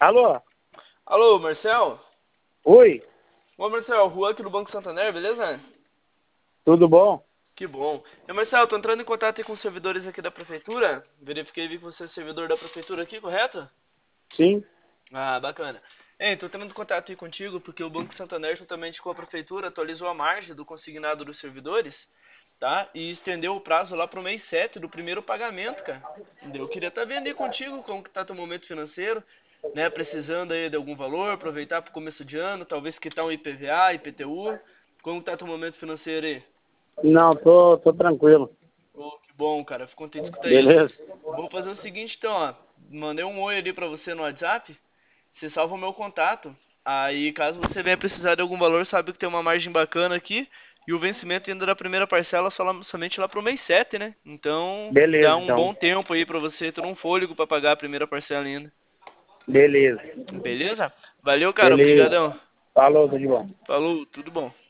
Alô? Alô, Marcel? Oi? Ô, Marcel, Juan aqui do Banco Santander, beleza? Tudo bom? Que bom. Marcel, tô entrando em contato aí com os servidores aqui da prefeitura. Verifiquei e vi que você é servidor da prefeitura aqui, correto? Sim. Ah, bacana. Tô entrando em contato aí contigo porque o Banco Santander, juntamente com a prefeitura, atualizou a margem do consignado dos servidores, tá? E estendeu o prazo lá pro mês 7 do primeiro pagamento, cara. Eu queria estar vendo aí contigo como que tá teu momento financeiro, né? Precisando aí de algum valor, aproveitar pro começo de ano, talvez quitar um IPVA, IPTU. Como tá teu momento financeiro aí? Não, tô tranquilo. Oh, que bom, cara. Fico contente de escutar isso. Beleza? Vou fazer o seguinte, então, ó. Mandei um oi ali pra você no WhatsApp. Você salva o meu contato. Aí, caso você venha precisar de algum valor, sabe que tem uma margem bacana aqui. E o vencimento ainda da primeira parcela somente lá pro mês 7, né? Então, dá Beleza, um então. bom tempo aí pra você ter um fôlego pra pagar a primeira parcela ainda. Beleza. Beleza? Valeu, cara. Beleza. Obrigadão. Falou, tudo de bom. Falou, tudo bom.